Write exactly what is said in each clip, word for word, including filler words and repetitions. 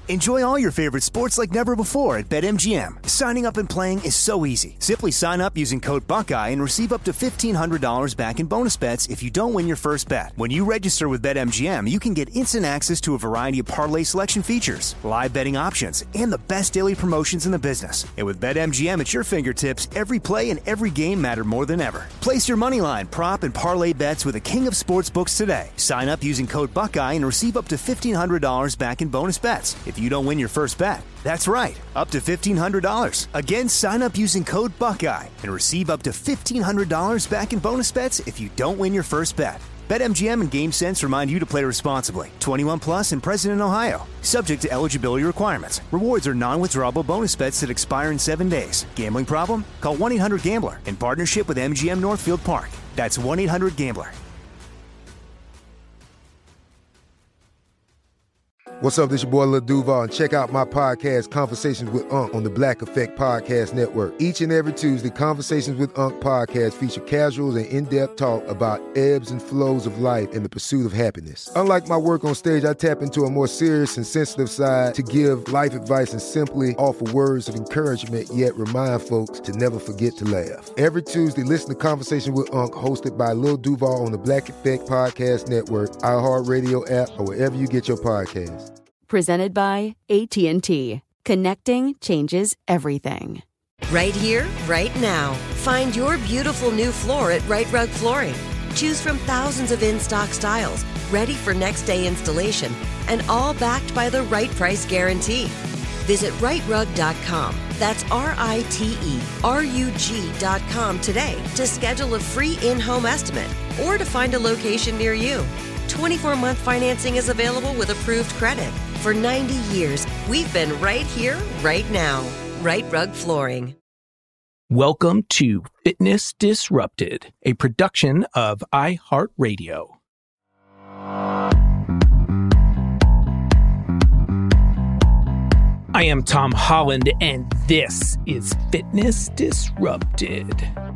Enjoy all your favorite sports like never before at BetMGM. Signing up and playing is so easy. Simply sign up using code Buckeye and receive up to fifteen hundred dollars back in bonus bets if you don't win your first bet. When you register with BetMGM, you can get instant access to a variety of parlay selection features, live betting options, and the best daily promotions in the business. And with BetMGM at your fingertips, every play and every game matter more than ever. Place your moneyline, prop, and parlay bets with the king of sportsbooks today. Sign up using code Buckeye and receive up to fifteen hundred dollars back in bonus bets if you don't win your first bet. That's right, up to fifteen hundred dollars. Again, sign up using code Buckeye and receive up to fifteen hundred dollars back in bonus bets if you don't win your first bet. BetMGM and GameSense remind you to play responsibly. twenty-one plus and present in Ohio. Subject to eligibility requirements. Rewards are non-withdrawable bonus bets that expire in seven days. Gambling problem? Call one eight hundred gambler in partnership with M G M Northfield Park. That's one eight hundred gambler. What's up, this your boy Lil Duval, and check out my podcast, Conversations with Unc, on the Black Effect Podcast Network. Each and every Tuesday, Conversations with Unc podcast feature casuals and in-depth talk about ebbs and flows of life and the pursuit of happiness. Unlike my work on stage, I tap into a more serious and sensitive side to give life advice and simply offer words of encouragement, yet remind folks to never forget to laugh. Every Tuesday, listen to Conversation with Unc, hosted by Lil Duval on the Black Effect Podcast Network, iHeartRadio app, or wherever you get your podcasts. Presented by A T and T. Connecting changes everything. Right here, right now. Find your beautiful new floor at Rite Rug Flooring. Choose from thousands of in-stock styles, ready for next day installation, and all backed by the right price guarantee. Visit rite rug dot com. That's R I T E R U G dot com today to schedule a free in-home estimate or to find a location near you. twenty-four month financing is available with approved credit. For ninety years, we've been right here, right now. Rite Rug Flooring. Welcome to Fitness Disrupted, a production of iHeartRadio. I am Tom Holland, and this is Fitness Disrupted.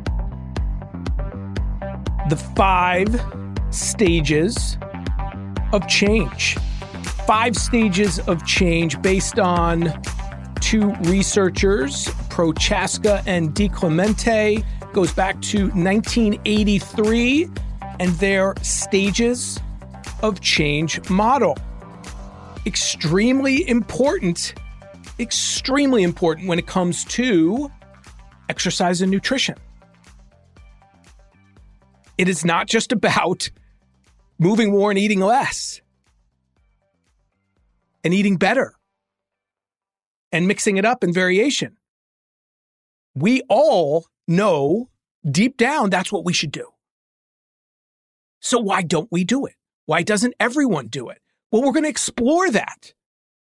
The five stages of change. Five stages of change based on two researchers, Prochaska and DiClemente, goes back to nineteen eighty-three, and their stages of change model. Extremely important, extremely important when it comes to exercise and nutrition. It is not just about moving more and eating less, and eating better, and mixing it up in variation. We all know deep down that's what we should do. So why don't we do it? Why doesn't everyone do it? Well, we're going to explore that.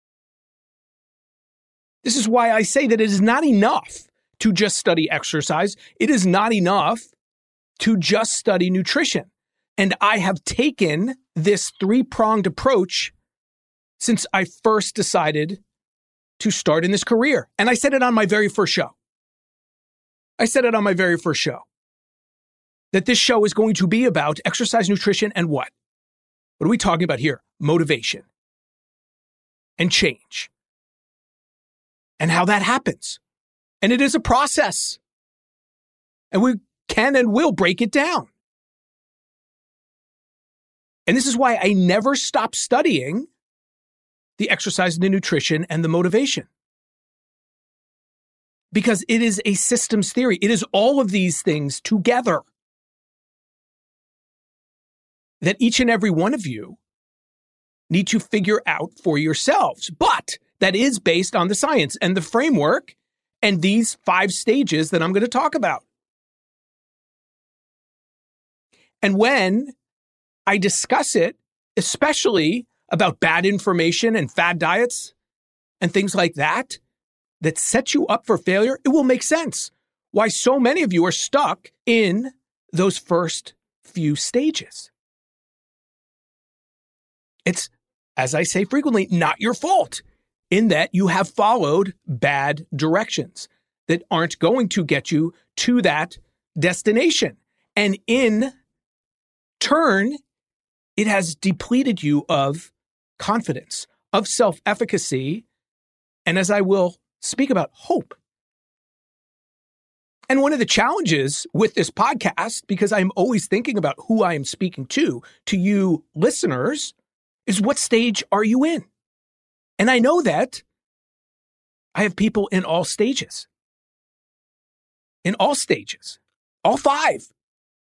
This is why I say that it is not enough to just study exercise. It is not enough to just study nutrition. And I have taken this three-pronged approach since I first decided to start in this career. And I said it on my very first show. I said it on my very first show. That this show is going to be about exercise, nutrition, and what? What are we talking about here? Motivation. And change. And how that happens. And it is a process. And we can and will break it down. And this is why I never stop studying the exercise and the nutrition and the motivation. Because it is a systems theory. It is all of these things together that each and every one of you need to figure out for yourselves. But that is based on the science and the framework and these five stages that I'm going to talk about. And when I discuss it, especially about bad information and fad diets and things like that, that set you up for failure, it will make sense why so many of you are stuck in those first few stages. It's, as I say frequently, not your fault in that you have followed bad directions that aren't going to get you to that destination. And in turn, it has depleted you of confidence, of self-efficacy, and as I will speak about hope. And one of the challenges with this podcast, because I'm always thinking about who I am speaking to, to you listeners, is what stage are you in? And I know that I have people in all stages. In all stages. All five.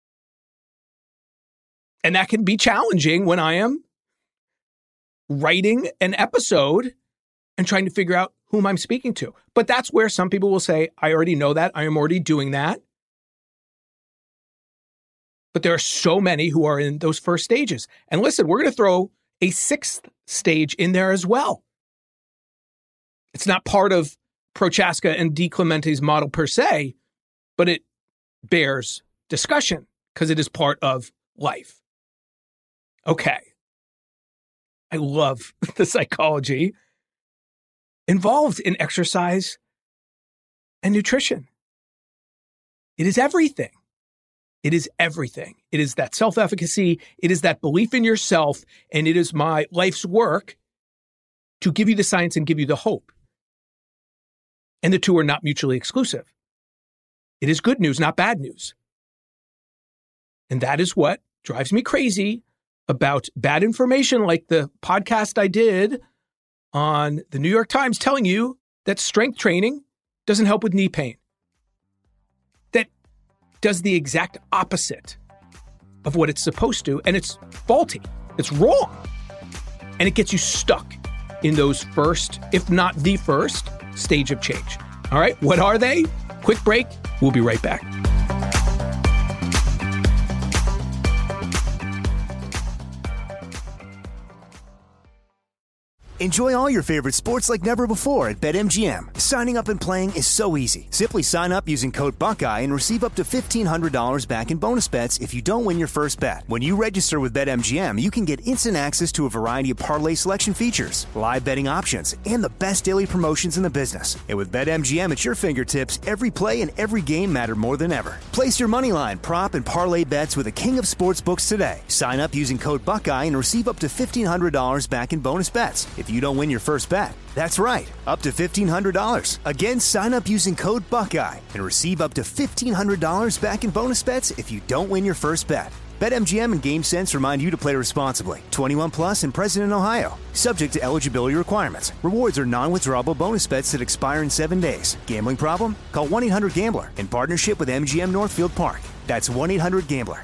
And that can be challenging when I am writing an episode and trying to figure out whom I'm speaking to. But that's where some people will say, I already know that. I am already doing that. But there are so many who are in those first stages. And listen, we're going to throw a sixth stage in there as well. It's not part of Prochaska and DiClemente's model per se, but it bears discussion because it is part of life. Okay. I love the psychology involved in exercise and nutrition. It is everything. It is everything. It is that self-efficacy. It is that belief in yourself. And it is my life's work to give you the science and give you the hope. And the two are not mutually exclusive. It is good news, not bad news. And that is what drives me crazy about bad information like the podcast I did on the New York Times telling you that strength training doesn't help with knee pain. That does the exact opposite of what it's supposed to, and it's faulty. It's wrong. And it gets you stuck in those first, if not the first, stage of change. All right, what are they? Quick break. We'll be right back. Enjoy all your favorite sports like never before at BetMGM. Signing up and playing is so easy. Simply sign up using code Buckeye and receive up to fifteen hundred dollars back in bonus bets if you don't win your first bet. When you register with BetMGM, you can get instant access to a variety of parlay selection features, live betting options, and the best daily promotions in the business. And with BetMGM at your fingertips, every play and every game matter more than ever. Place your moneyline, prop, and parlay bets with the king of sportsbooks today. Sign up using code Buckeye and receive up to fifteen hundred dollars back in bonus bets if you don't win your first bet. That's right, up to fifteen hundred dollars. Again, sign up using code Buckeye and receive up to fifteen hundred dollars back in bonus bets if you don't win your first bet. BetMGM and GameSense remind you to play responsibly. twenty-one plus and present in Ohio. Subject to eligibility requirements. Rewards are non-withdrawable bonus bets that expire in seven days. Gambling problem? Call one eight hundred gambler in partnership with M G M Northfield Park. That's one eight hundred gambler.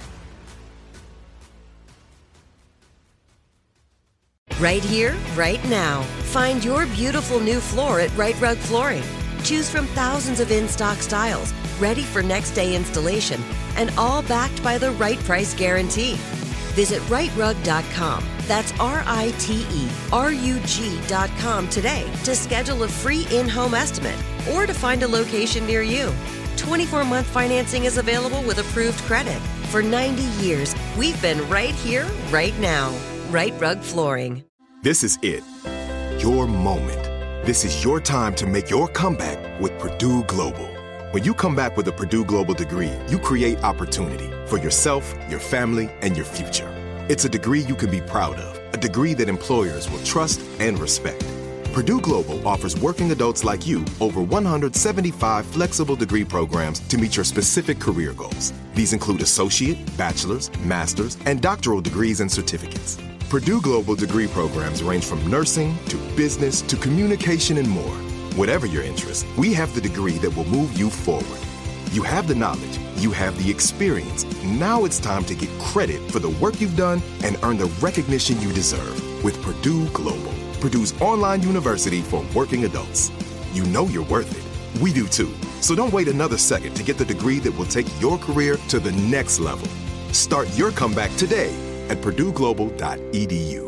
Right here, right now. Find your beautiful new floor at Right Rug Flooring. Choose from thousands of in-stock styles, ready for next day installation, and all backed by the right price guarantee. Visit right rug dot com. That's R I T E R U G dot com today to schedule a free in-home estimate or to find a location near you. twenty-four month financing is available with approved credit. For ninety years, we've been right here, right now. Right Rug Flooring. This is it. Your moment. This is your time to make your comeback with Purdue Global. When you come back with a Purdue Global degree, you create opportunity for yourself, your family, and your future. It's a degree you can be proud of, a degree that employers will trust and respect. Purdue Global offers working adults like you over one hundred seventy-five flexible degree programs to meet your specific career goals. These include associate, bachelor's, master's, and doctoral degrees and certificates. Purdue Global degree programs range from nursing to business to communication and more. Whatever your interest, we have the degree that will move you forward. You have the knowledge, you have the experience. Now it's time to get credit for the work you've done and earn the recognition you deserve with Purdue Global, Purdue's online university for working adults. You know you're worth it. We do too. So don't wait another second to get the degree that will take your career to the next level. Start your comeback today at purdue global dot e d u.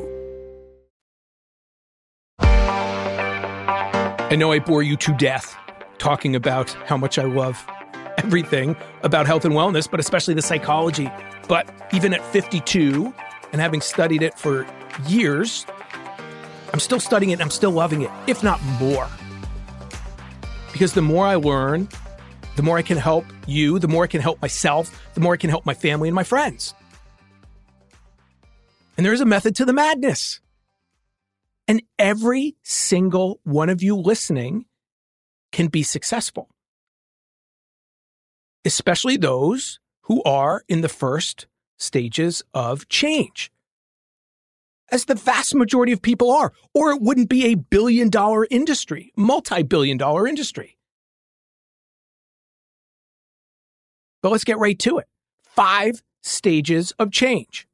I know I bore you to death talking about how much I love everything about health and wellness, but especially the psychology. But even at fifty-two and having studied it for years, I'm still studying it and I'm still loving it, if not more. Because the more I learn, the more I can help you, the more I can help myself, the more I can help my family and my friends. And there is a method to the madness. And every single one of you listening can be successful, especially those who are in the first stages of change, as the vast majority of people are, or it wouldn't be a billion dollar industry, multi-billion dollar industry. But let's get right to it. Five stages of change.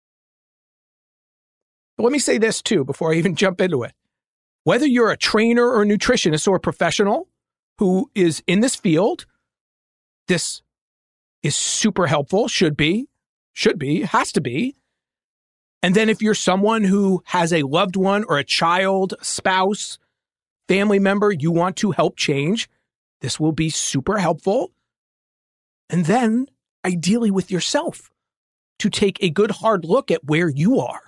But let me say this too, before I even jump into it. Whether you're a trainer or a nutritionist or a professional who is in this field, this is super helpful, should be, should be, has to be. And then if you're someone who has a loved one or a child, spouse, family member you want to help change, this will be super helpful. And then ideally with yourself to take a good hard look at where you are.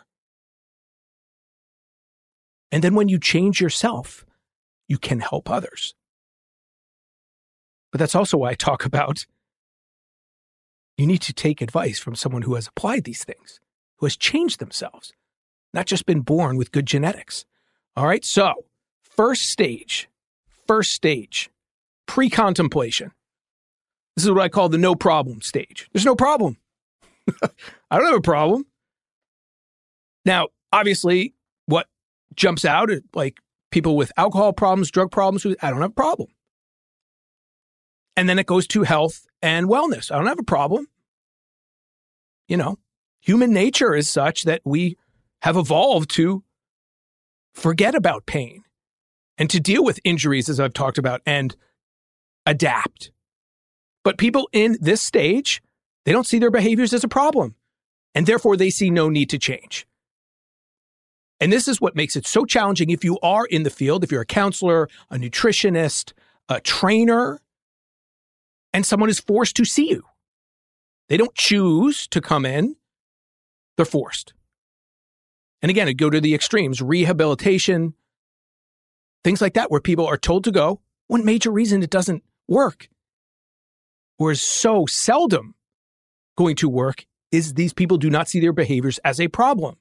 And then when you change yourself, you can help others. But that's also why I talk about you need to take advice from someone who has applied these things, who has changed themselves, not just been born with good genetics. All right, so first stage, first stage, pre-contemplation. This is what I call the no problem stage. There's no problem. I don't have a problem. Now, obviously, what jumps out at like people with alcohol problems, drug problems, I don't have a problem. And then it goes to health and wellness. I don't have a problem. You know, human nature is such that we have evolved to forget about pain and to deal with injuries, as I've talked about, and adapt. But people in this stage, they don't see their behaviors as a problem, and therefore they see no need to change. And this is what makes it so challenging if you are in the field, if you're a counselor, a nutritionist, a trainer, and someone is forced to see you. They don't choose to come in, they're forced. And again, it go to the extremes, rehabilitation, things like that, where people are told to go. One major reason it doesn't work, or is so seldom going to work, is these people do not see their behaviors as a problem.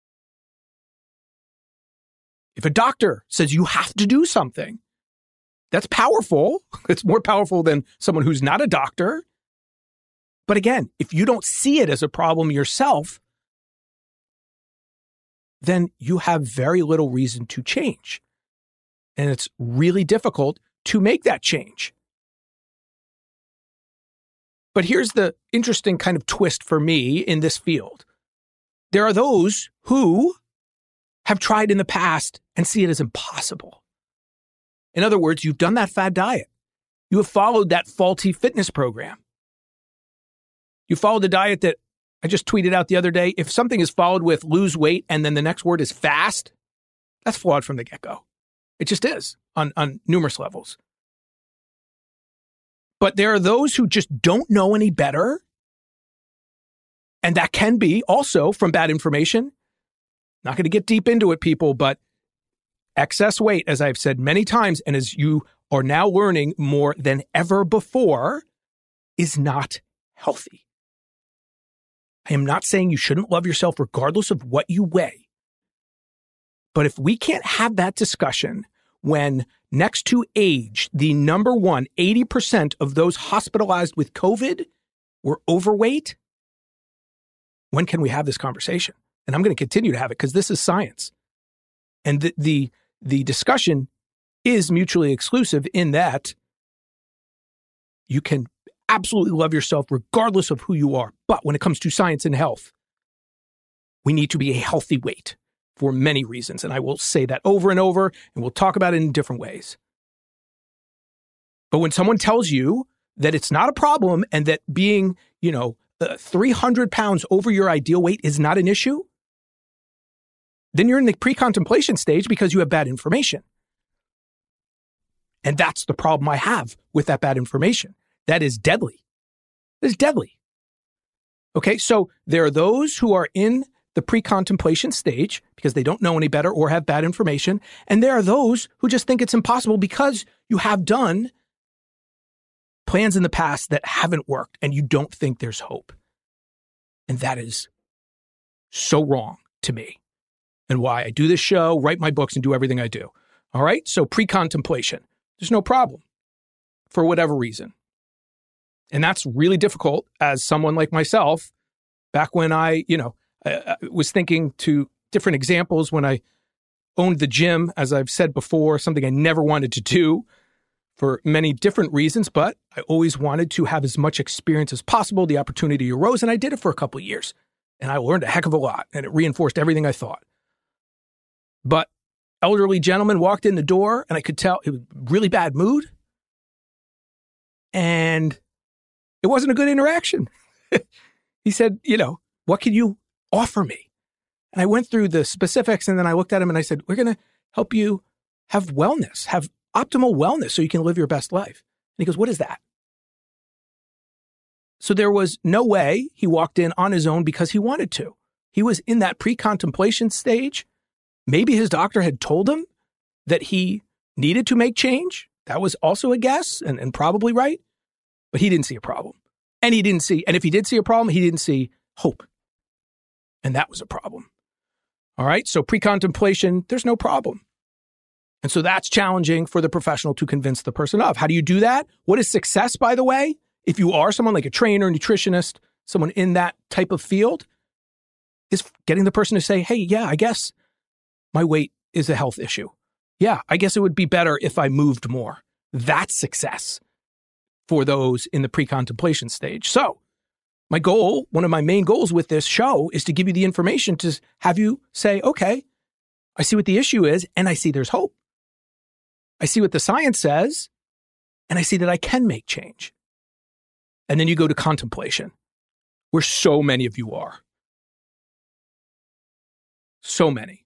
If a doctor says you have to do something, that's powerful. It's more powerful than someone who's not a doctor. But again, if you don't see it as a problem yourself, then you have very little reason to change. And it's really difficult to make that change. But here's the interesting kind of twist for me in this field. There are those who have tried in the past and see it as impossible. In other words, you've done that fad diet. You have followed that faulty fitness program. You followed the diet that I just tweeted out the other day. If something is followed with lose weight and then the next word is fast, that's flawed from the get-go. It just is on, on numerous levels. But there are those who just don't know any better. And that can be also from bad information. Not going to get deep into it, people, but excess weight, as I've said many times, and as you are now learning more than ever before, is not healthy. I am not saying you shouldn't love yourself regardless of what you weigh. But if we can't have that discussion when next to age, the number one, eighty percent of those hospitalized with COVID were overweight, when can we have this conversation? And I'm going to continue to have it because this is science. And the, the, the discussion is mutually exclusive in that you can absolutely love yourself regardless of who you are. But when it comes to science and health, we need to be a healthy weight for many reasons. And I will say that over and over, and we'll talk about it in different ways. But when someone tells you that it's not a problem and that being, you know, uh, three hundred pounds over your ideal weight is not an issue, then you're in the pre-contemplation stage because you have bad information. And that's the problem I have with that bad information. That is deadly. That is deadly. Okay, so there are those who are in the pre-contemplation stage because they don't know any better or have bad information. And there are those who just think it's impossible because you have done plans in the past that haven't worked and you don't think there's hope. And that is so wrong to me. and why I do this show, write my books, and do everything I do. All right? So pre-contemplation, there's no problem for whatever reason. And that's really difficult as someone like myself, back when I, you know, I, I was thinking to different examples when I owned the gym, as I've said before, something I never wanted to do for many different reasons, but I always wanted to have as much experience as possible. The opportunity arose, and I did it for a couple of years. And I learned a heck of a lot, and it reinforced everything I thought. But elderly gentleman walked in the door, and I could tell it was really bad mood. And it wasn't a good interaction. He said, you know, what can you offer me? And I went through the specifics, and then I looked at him and I said, we're going to help you have wellness, have optimal wellness so you can live your best life. And he goes, what is that? So there was no way he walked in on his own because he wanted to. He was in that pre-contemplation stage. Maybe his doctor had told him that he needed to make change. That was also a guess, and, and probably right. But he didn't see a problem. And he didn't see, and if he did see a problem, he didn't see hope. And that was a problem. All right. So pre-contemplation, there's no problem. And so that's challenging for the professional to convince the person of. How do you do that? What is success, by the way? If you are someone like a trainer, nutritionist, someone in that type of field, is getting the person to say, hey, yeah, I guess my weight is a health issue. Yeah, I guess it would be better if I moved more. That's success for those in the pre-contemplation stage. So my goal, one of my main goals with this show is to give you the information to have you say, okay, I see what the issue is, and I see there's hope. I see what the science says, and I see that I can make change. And then you go to contemplation, where so many of you are. So many.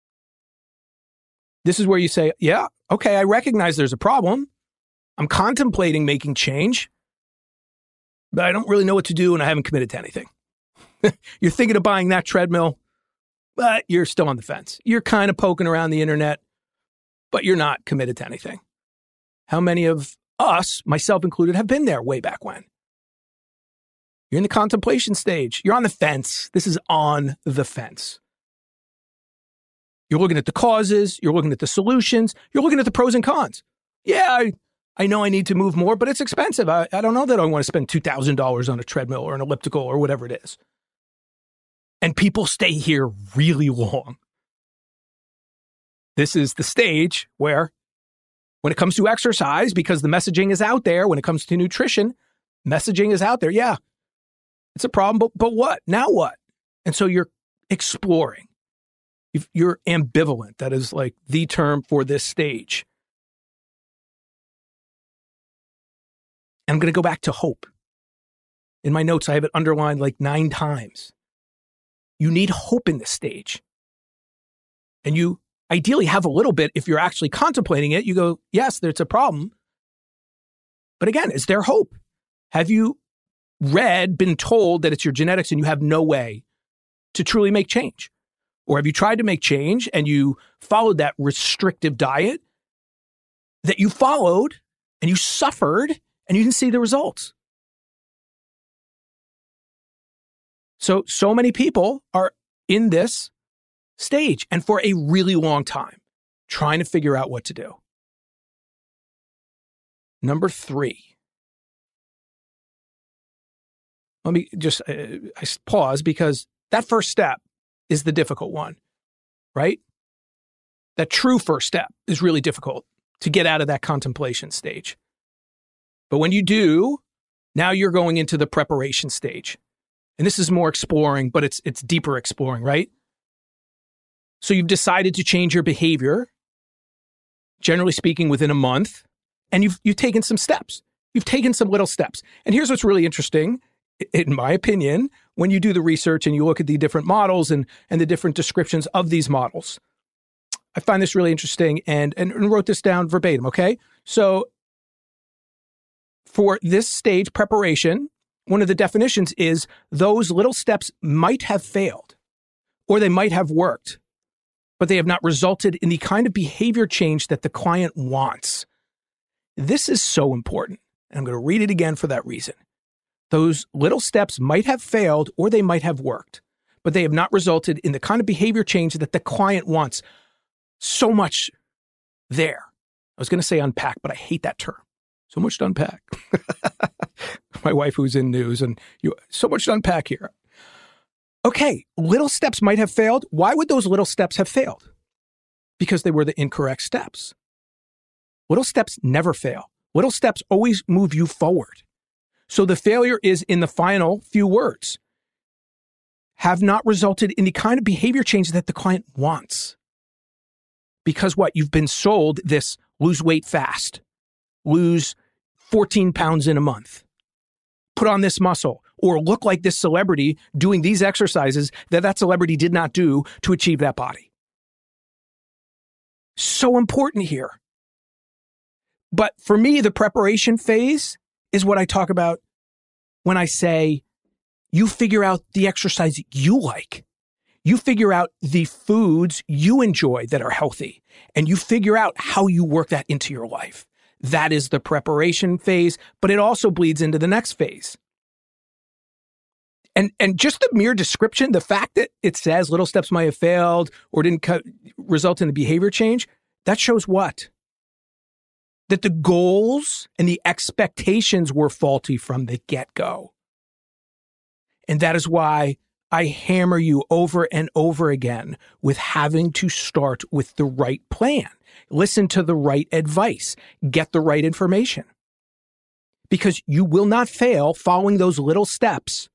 This is where you say, yeah, okay, I recognize there's a problem. I'm contemplating making change, but I don't really know what to do, and I haven't committed to anything. You're thinking of buying that treadmill, but you're still on the fence. You're kind of poking around the internet, but you're not committed to anything. How many of us, myself included, have been there way back when? You're in the contemplation stage. You're on the fence. This is on the fence. You're looking at the causes. You're looking at the solutions. You're looking at the pros and cons. Yeah, I, I know I need to move more, but it's expensive. I, I don't know that I want to spend two thousand dollars on a treadmill or an elliptical or whatever it is. And people stay here really long. This is the stage where, when it comes to exercise, because the messaging is out there, when it comes to nutrition, messaging is out there. Yeah, it's a problem, but, but what? Now what? And so you're exploring. You're ambivalent. That is like the term for this stage. I'm going to go back to hope. In my notes, I have it underlined like nine times. You need hope in this stage. And you ideally have a little bit if you're actually contemplating it. You go, yes, there's a problem. But again, is there hope? Have you read, been told that it's your genetics and you have no way to truly make change? Or have you tried to make change and you followed that restrictive diet that you followed and you suffered and you didn't see the results? So, so many people are in this stage and for a really long time trying to figure out what to do. Number three. Let me just uh, I pause because that first step is the difficult one, right? That true first step is really difficult to get out of that contemplation stage. But when you do, now you're going into the preparation stage. And this is more exploring, but it's it's deeper exploring, right? So you've decided to change your behavior, generally speaking, within a month, and you've you've taken some steps. You've taken some little steps. And here's what's really interesting, in my opinion, when you do the research and you look at the different models and, and the different descriptions of these models. I find this really interesting and, and, and wrote this down verbatim, okay? So for this stage preparation, one of the definitions is those little steps might have failed or they might have worked, but they have not resulted in the kind of behavior change that the client wants. This is so important. And I'm going to read it again for that reason. Those little steps might have failed or they might have worked, but they have not resulted in the kind of behavior change that the client wants. So much there. I was going to say unpack, but I hate that term. So much to unpack. My wife who's in news and you, so much to unpack here. Okay, little steps might have failed. Why would those little steps have failed? Because they were the incorrect steps. Little steps never fail. Little steps always move you forward. So the failure is in the final few words. Have not resulted in the kind of behavior change that the client wants. Because what? You've been sold this lose weight fast, lose fourteen pounds in a month, put on this muscle, or look like this celebrity doing these exercises that that celebrity did not do to achieve that body. So important here. But for me, the preparation phase is what I talk about when I say you figure out the exercise you like. You figure out the foods you enjoy that are healthy, and you figure out how you work that into your life. That is the preparation phase, but it also bleeds into the next phase. And and just the mere description, the fact that it says little steps might have failed or didn't co- result in a behavior change, that shows what? That the goals and the expectations were faulty from the get-go. And that is why I hammer you over and over again with having to start with the right plan. Listen to the right advice. Get the right information. Because you will not fail following those little steps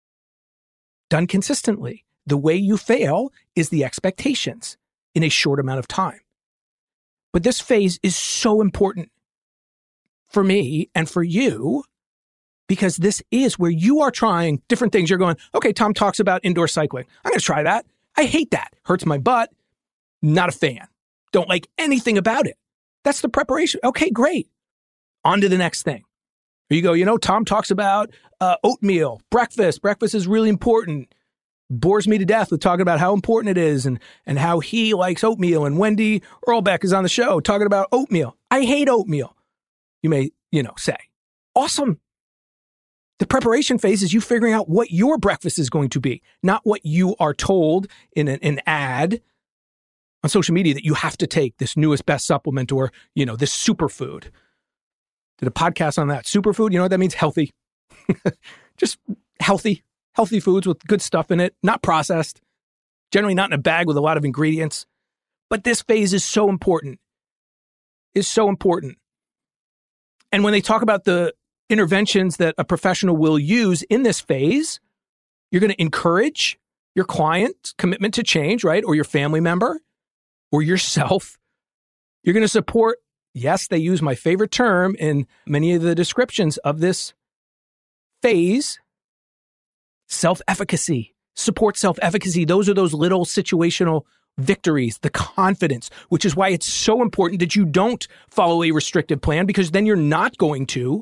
done consistently. The way you fail is the expectations in a short amount of time. But this phase is so important for me and for you because this is where you are trying different things. You're going, okay, Tom talks about indoor cycling. I'm going to try that. I hate that. Hurts my butt. Not a fan. Don't like anything about it. That's the preparation. Okay, great. On to the next thing. Here you go. You know, Tom talks about uh, oatmeal, breakfast. Breakfast is really important. Bores me to death with talking about how important it is and, and how he likes oatmeal. And Wendy Earlbeck is on the show talking about oatmeal. I hate oatmeal. You may, you know, say, awesome. The preparation phase is you figuring out what your breakfast is going to be, not what you are told in an, an ad on social media that you have to take this newest best supplement or, you know, this superfood. Did a podcast on that. Superfood, you know what that means? Healthy. Just healthy. Healthy foods with good stuff in it, not processed, generally not in a bag with a lot of ingredients. But this phase is so important, is so important. And when they talk about the interventions that a professional will use in this phase, you're going to encourage your client's commitment to change, right? Or your family member or yourself. You're going to support, yes, they use my favorite term in many of the descriptions of this phase, self-efficacy, support self-efficacy. Those are those little situational victories, the confidence, which is why it's so important that you don't follow a restrictive plan because then you're not going to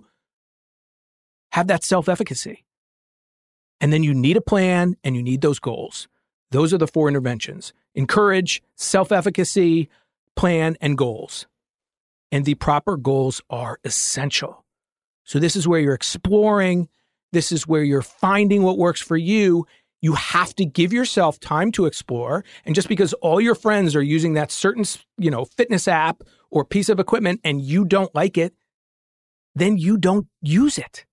have that self-efficacy. And then you need a plan and you need those goals. Those are the four interventions. Encourage, self-efficacy, plan, and goals. And the proper goals are essential. So this is where you're exploring. This is where you're finding what works for you. You have to give yourself time to explore. And just because all your friends are using that certain, you know, fitness app or piece of equipment and you don't like it, then you don't use it.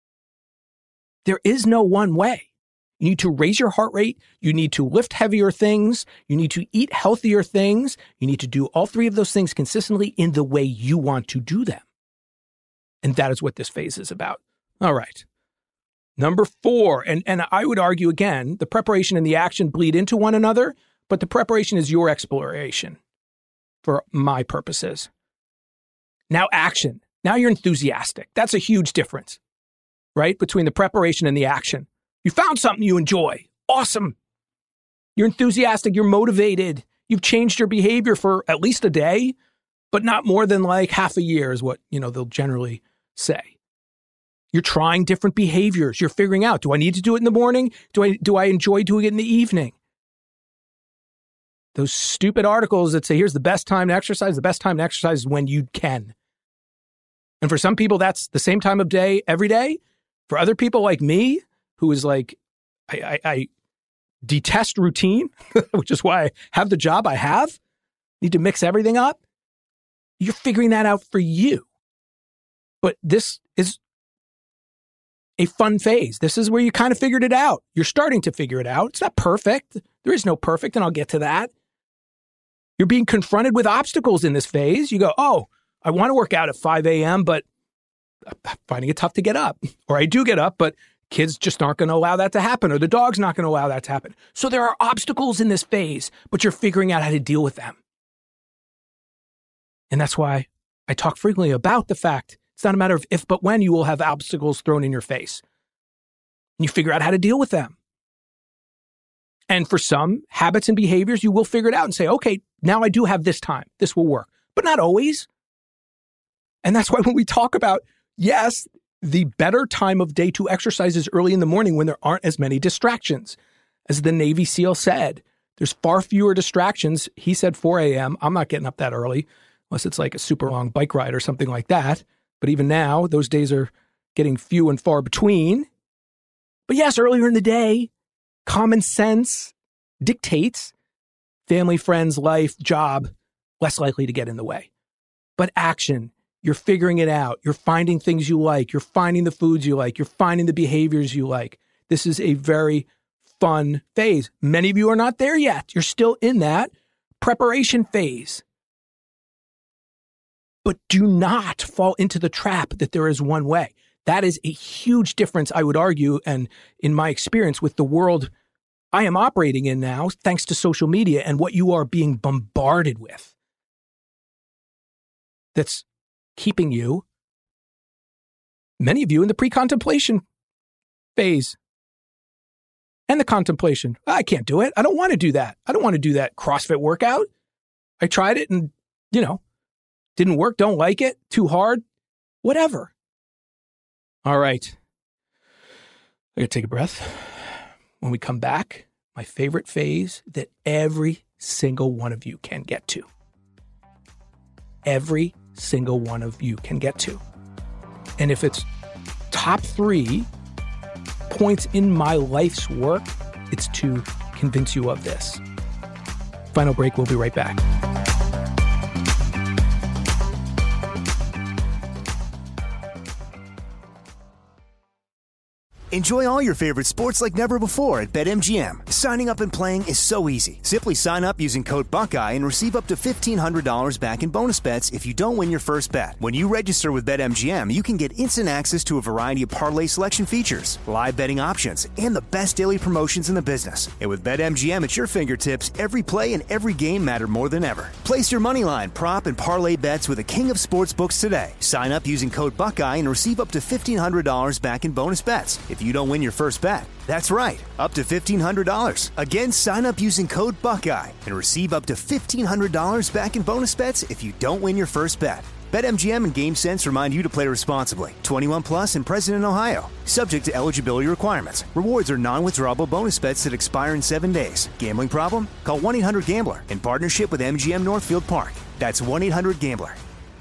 There is no one way. You need to raise your heart rate. You need to lift heavier things. You need to eat healthier things. You need to do all three of those things consistently in the way you want to do them. And that is what this phase is about. All right. Number four, and, and I would argue again, the preparation and the action bleed into one another, but the preparation is your exploration for my purposes. Now action. Now you're enthusiastic. That's a huge difference, right? Between the preparation and the action. You found something you enjoy. Awesome. You're enthusiastic. You're motivated. You've changed your behavior for at least a day, but not more than like half a year is what, you know, they'll generally say. You're trying different behaviors. You're figuring out, do I need to do it in the morning? Do I do I enjoy doing it in the evening? Those stupid articles that say, here's the best time to exercise. The best time to exercise is when you can. And for some people, that's the same time of day every day. For other people like me, who is like, I, I, I detest routine, which is why I have the job I have, need to mix everything up. You're figuring that out for you. But this is a fun phase. This is where you kind of figured it out. You're starting to figure it out. It's not perfect. There is no perfect, and I'll get to that. You're being confronted with obstacles in this phase. You go, oh, I want to work out at five a.m., but I'm finding it tough to get up. Or I do get up, but kids just aren't going to allow that to happen, or the dog's not going to allow that to happen. So there are obstacles in this phase, but you're figuring out how to deal with them. And that's why I talk frequently about the fact it's not a matter of if, but when you will have obstacles thrown in your face. And you figure out how to deal with them. And for some habits and behaviors, you will figure it out and say, okay, now I do have this time. This will work. But not always. And that's why when we talk about, yes, the better time of day to exercise is early in the morning when there aren't as many distractions. As the Navy SEAL said, there's far fewer distractions. He said four a.m. I'm not getting up that early, unless it's like a super long bike ride or something like that. But even now, those days are getting few and far between. But yes, earlier in the day, common sense dictates family, friends, life, job, less likely to get in the way. But action, you're figuring it out. You're finding things you like. You're finding the foods you like. You're finding the behaviors you like. This is a very fun phase. Many of you are not there yet. You're still in that preparation phase. But do not fall into the trap that there is one way. That is a huge difference, I would argue, and in my experience with the world I am operating in now, thanks to social media and what you are being bombarded with. That's keeping you, many of you, in the pre-contemplation phase. And the contemplation. I can't do it. I don't want to do that. I don't want to do that CrossFit workout. I tried it and, you know, didn't work, don't like it, too hard, whatever. All right. I gotta take a breath. When we come back, my favorite phase that every single one of you can get to. Every single one of you can get to. And if it's top three points in my life's work, it's to convince you of this. Final break, we'll be right back. Enjoy all your favorite sports like never before at BetMGM. Signing up and playing is so easy. Simply sign up using code Buckeye and receive up to fifteen hundred dollars back in bonus bets if you don't win your first bet. When you register with BetMGM, you can get instant access to a variety of parlay selection features, live betting options, and the best daily promotions in the business. And with BetMGM at your fingertips, every play and every game matter more than ever. Place your moneyline, prop, and parlay bets with the king of sportsbooks today. Sign up using code Buckeye and receive up to fifteen hundred dollars back in bonus bets if you don't win your first bet. That's right, up to fifteen hundred dollars. Again, sign up using code Buckeye and receive up to fifteen hundred dollars back in bonus bets if you don't win your first bet. BetMGM and GameSense remind you to play responsibly. twenty-one plus and present in Ohio. Subject to eligibility requirements. Rewards are non-withdrawable bonus bets that expire in seven days. Gambling problem? Call one eight hundred gambler in partnership with M G M Northfield Park. That's one eight hundred gambler.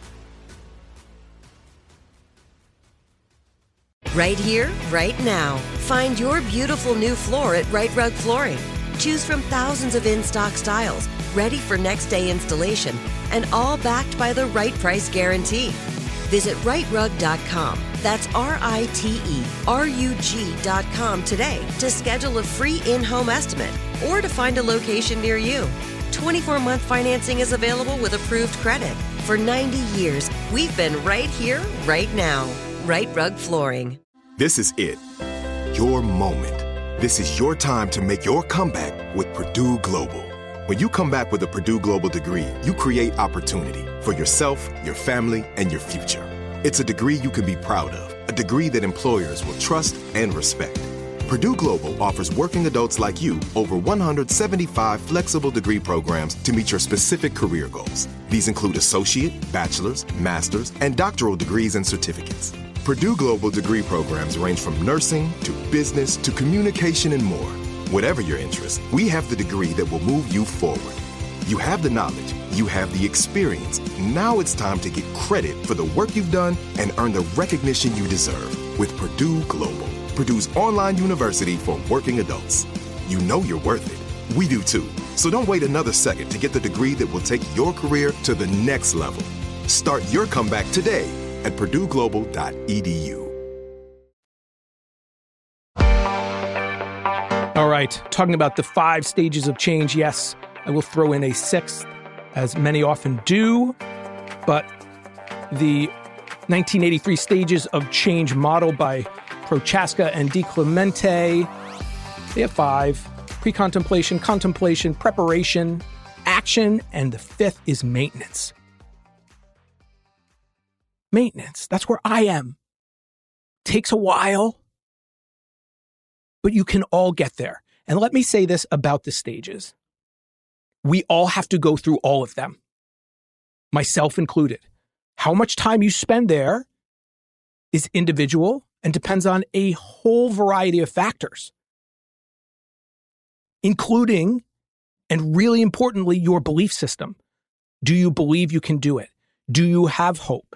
Right here, right now. Find your beautiful new floor at Right Rug Flooring. Choose from thousands of in-stock styles, ready for next day installation, and all backed by the right price guarantee. Visit right rug dot com. That's R I T E R U G dot com today to schedule a free in-home estimate or to find a location near you. twenty-four month financing is available with approved credit. For ninety years, we've been right here, right now. Right Rug Flooring. This is it. Your moment. This is your time to make your comeback with Purdue Global. When you come back with a Purdue Global degree, you create opportunity for yourself, your family, and your future. It's a degree you can be proud of, a degree that employers will trust and respect. Purdue Global offers working adults like you over one hundred seventy-five flexible degree programs to meet your specific career goals. These include associate, bachelor's, master's, and doctoral degrees and certificates. Purdue Global degree programs range from nursing to business to communication and more. Whatever your interest, we have the degree that will move you forward. You have the knowledge, you have the experience. Now it's time to get credit for the work you've done and earn the recognition you deserve with Purdue Global, Purdue's online university for working adults. you know you're worth it. We do too. So don't wait another second to get the degree that will take your career to the next level. Start your comeback today at purdue global dot e d u. All right, talking about the five stages of change. Yes, I will throw in a sixth, as many often do, but the nineteen eighty-three stages of change modeled by Prochaska and DiClemente, they have five: pre-contemplation, contemplation, preparation, action, and the fifth is maintenance. Maintenance, that's where I am. Takes a while, but you can all get there. And let me say this about the stages. We all have to go through all of them, myself included. How much time you spend there is individual and depends on a whole variety of factors, including, and really importantly, your belief system. Do you believe you can do it? Do you have hope?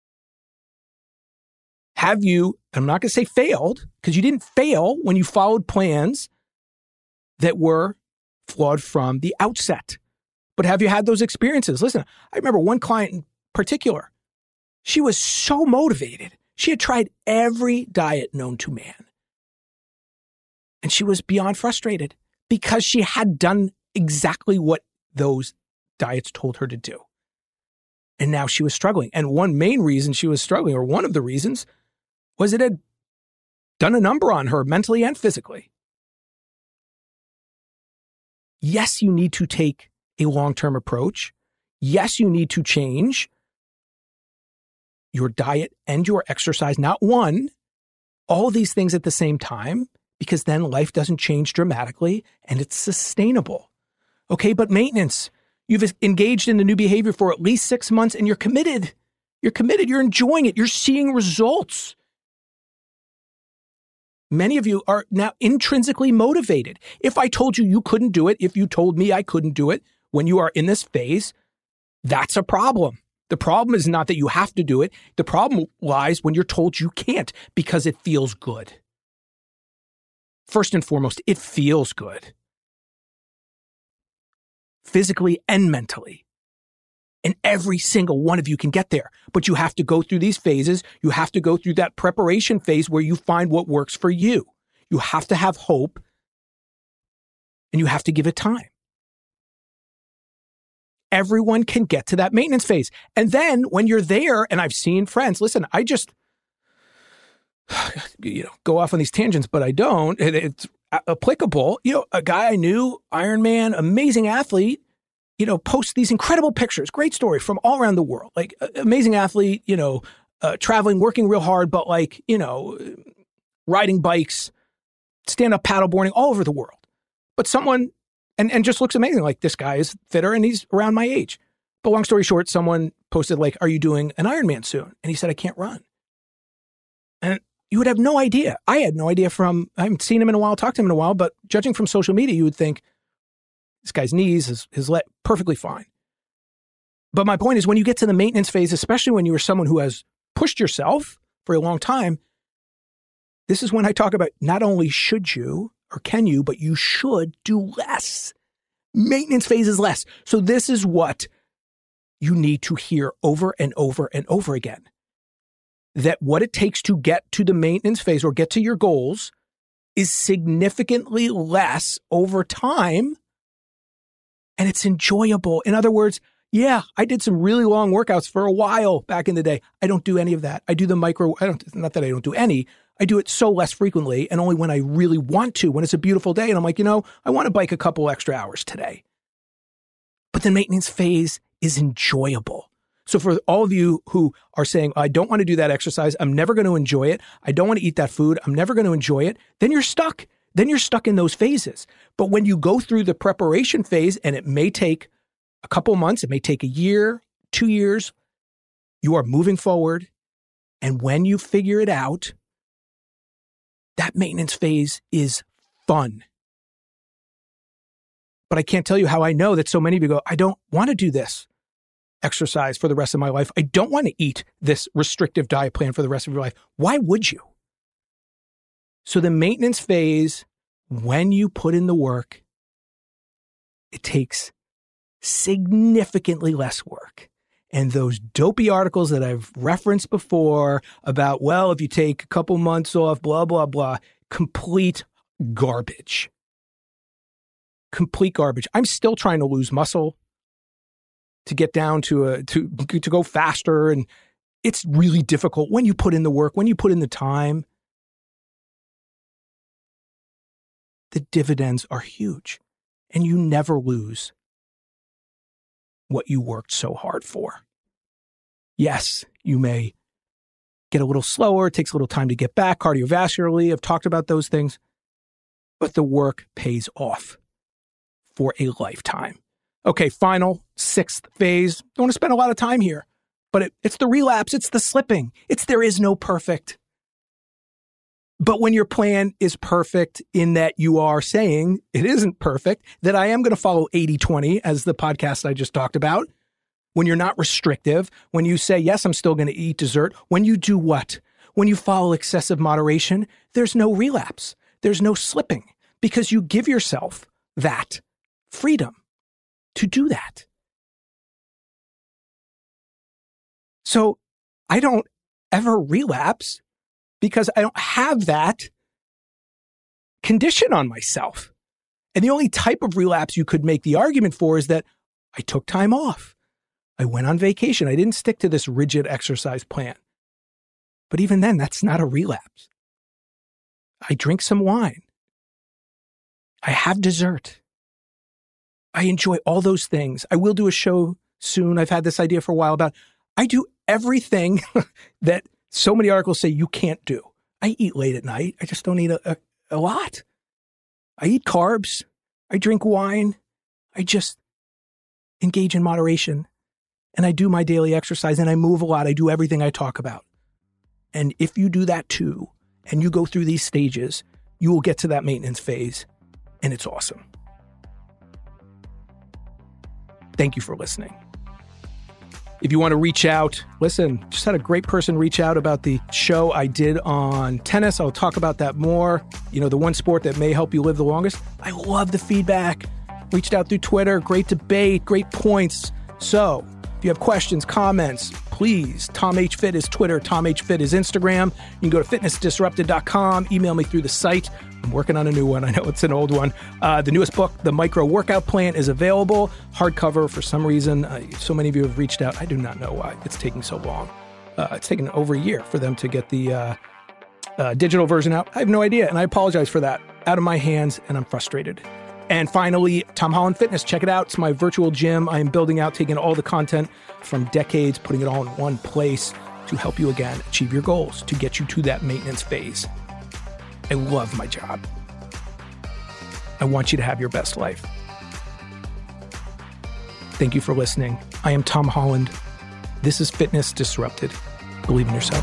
Have you, I'm not going to say failed, because you didn't fail when you followed plans that were flawed from the outset. But have you had those experiences? Listen, I remember one client in particular. She was so motivated. She had tried every diet known to man. And she was beyond frustrated because she had done exactly what those diets told her to do. And now she was struggling. And one main reason she was struggling, or one of the reasons, was it had done a number on her mentally and physically. Yes, you need to take a long-term approach. Yes, you need to change your diet and your exercise, not one, all of these things at the same time, because then life doesn't change dramatically and it's sustainable. Okay, but maintenance, you've engaged in the new behavior for at least six months and you're committed. You're committed. You're enjoying it. You're seeing results. Many of you are now intrinsically motivated. If I told you you couldn't do it, if you told me I couldn't do it when you are in this phase, that's a problem. The problem is not that you have to do it. The problem lies when you're told you can't because it feels good. First and foremost, it feels good. Physically and mentally. And every single one of you can get there. But you have to go through these phases. You have to go through that preparation phase where you find what works for you. You have to have hope. And you have to give it time. Everyone can get to that maintenance phase. And then when you're there, and I've seen friends, listen, I just, you know, go off on these tangents, but I don't. It, it's applicable. You know, a guy I knew, Ironman, amazing athlete, you know, posts these incredible pictures. Great story from all around the world. Like, amazing athlete, you know, uh, traveling, working real hard, but like, you know, riding bikes, stand-up paddleboarding all over the world. But someone, and, and just looks amazing. Like, this guy is fitter and he's around my age. But long story short, someone posted like, are you doing an Ironman soon? And he said, I can't run. And you would have no idea. I had no idea from, I haven't seen him in a while, talked to him in a while, but judging from social media, you would think, this guy's knees, his, his leg, perfectly fine. But my point is, when you get to the maintenance phase, especially when you are someone who has pushed yourself for a long time, this is when I talk about not only should you or can you, but you should do less. Maintenance phase is less. So this is what you need to hear over and over and over again. That what it takes to get to the maintenance phase or get to your goals is significantly less over time. And it's enjoyable. In other words, yeah, I did some really long workouts for a while back in the day. I don't do any of that. I do the micro, I don't, not that I don't do any. I do it so less frequently and only when I really want to, when it's a beautiful day. And I'm like, you know, I want to bike a couple extra hours today. But the maintenance phase is enjoyable. So for all of you who are saying, I don't want to do that exercise, I'm never going to enjoy it, I don't want to eat that food, I'm never going to enjoy it, then you're stuck. Then you're stuck in those phases. But when you go through the preparation phase, and it may take a couple months, it may take a year, two years, you are moving forward. And when you figure it out, that maintenance phase is fun. But I can't tell you how I know that so many of you go, I don't want to do this exercise for the rest of my life. I don't want to eat this restrictive diet plan for the rest of your life. Why would you? So the maintenance phase when you put in the work, it takes significantly less work. And those dopey articles that I've referenced before about, well, if you take a couple months off, blah, blah, blah, complete garbage. Complete garbage. I'm still trying to lose muscle to get down to a, to, to go faster. And it's really difficult when you put in the work, when you put in the time. The dividends are huge and you never lose what you worked so hard for. Yes, you may get a little slower. It takes a little time to get back cardiovascularly. I've talked about those things, but the work pays off for a lifetime. Okay, final sixth phase. Don't want to spend a lot of time here, but it, it's the relapse. It's the slipping. It's there is no perfect. But when your plan is perfect in that you are saying it isn't perfect, that I am going to follow eighty twenty as the podcast I just talked about, when you're not restrictive, when you say, yes, I'm still going to eat dessert, when you do what? When you follow excessive moderation, there's no relapse. There's no slipping because you give yourself that freedom to do that. So I don't ever relapse because I don't have that condition on myself. And the only type of relapse you could make the argument for is that I took time off. I went on vacation. I didn't stick to this rigid exercise plan. But even then, that's not a relapse. I drink some wine. I have dessert. I enjoy all those things. I will do a show soon. I've had this idea for a while about I do everything that so many articles say you can't do. I eat late at night. I just don't eat a, a, a lot. I eat carbs. I drink wine. I just engage in moderation. And I do my daily exercise and I move a lot. I do everything I talk about. And if you do that too, and you go through these stages, you will get to that maintenance phase. And it's awesome. Thank you for listening. If you want to reach out, listen, just had a great person reach out about the show I did on tennis. I'll talk about that more. You know, the one sport that may help you live the longest. I love the feedback. Reached out through Twitter. Great debate, great points. So if you have questions, comments, please, Tom H. Fit is Twitter. Tom H. Fit is Instagram. You can go to fitness disrupted dot com. Email me through the site. I'm working on a new one. I know it's an old one. Uh, the newest book, The Micro Workout Plan, is available. Hardcover for some reason. Uh, so many of you have reached out. I do not know why it's taking so long. Uh, it's taken over a year for them to get the uh, uh, digital version out. I have no idea, and I apologize for that. Out of my hands, and I'm frustrated. And finally, Tom Holland Fitness. Check it out. It's my virtual gym. I am building out, taking all the content from decades, putting it all in one place to help you, again, achieve your goals, to get you to that maintenance phase. I love my job. I want you to have your best life. Thank you for listening. I am Tom Holland. This is Fitness Disrupted. Believe in yourself.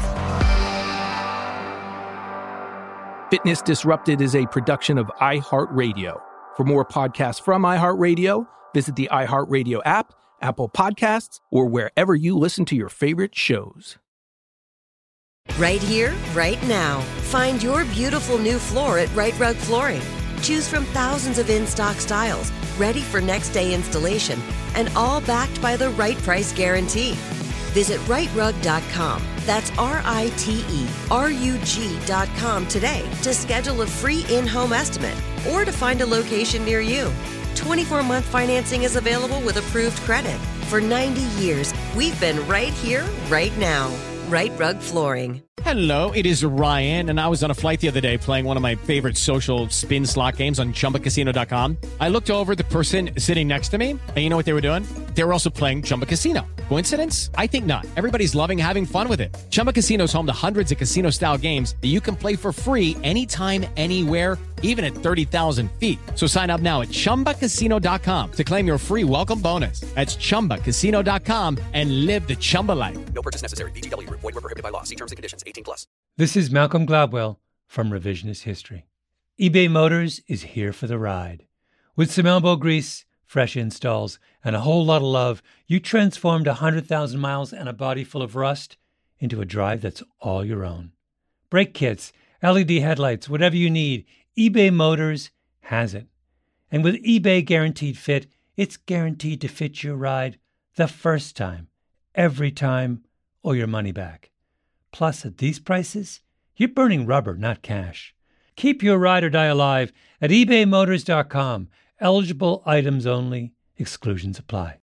Fitness Disrupted is a production of iHeartRadio. For more podcasts from iHeartRadio, visit the iHeartRadio app, Apple Podcasts, or wherever you listen to your favorite shows. Right here, right now. Find your beautiful new floor at Right Rug Flooring. Choose from thousands of in-stock styles, ready for next day installation, and all backed by the right price guarantee. Visit right rug dot com. That's R I T E R U G dot com today to schedule a free in-home estimate or to find a location near you. twenty-four month financing is available with approved credit. For ninety years, we've been right here, right now. Right Rug Flooring. Hello, it is Ryan, and I was on a flight the other day playing one of my favorite social spin slot games on Chumba Casino dot com. I looked over at the person sitting next to me, and you know what they were doing? They were also playing Chumba Casino. Coincidence? I think not. Everybody's loving having fun with it. Chumba Casino is home to hundreds of casino-style games that you can play for free anytime, anywhere, even at thirty thousand feet. So sign up now at Chumba Casino dot com to claim your free welcome bonus. That's Chumba Casino dot com and live the Chumba life. No purchase necessary. V G W. Void where prohibited by law. See terms and conditions. eighteen plus. This is Malcolm Gladwell from Revisionist History. eBay Motors is here for the ride. With some elbow grease, fresh installs, and a whole lot of love, you transformed one hundred thousand miles and a body full of rust into a drive that's all your own. Brake kits, L E D headlights, whatever you need, eBay Motors has it. And with eBay Guaranteed Fit, it's guaranteed to fit your ride the first time, every time, or your money back. Plus, at these prices, you're burning rubber, not cash. Keep your ride or die alive at ebay motors dot com. Eligible items only. Exclusions apply.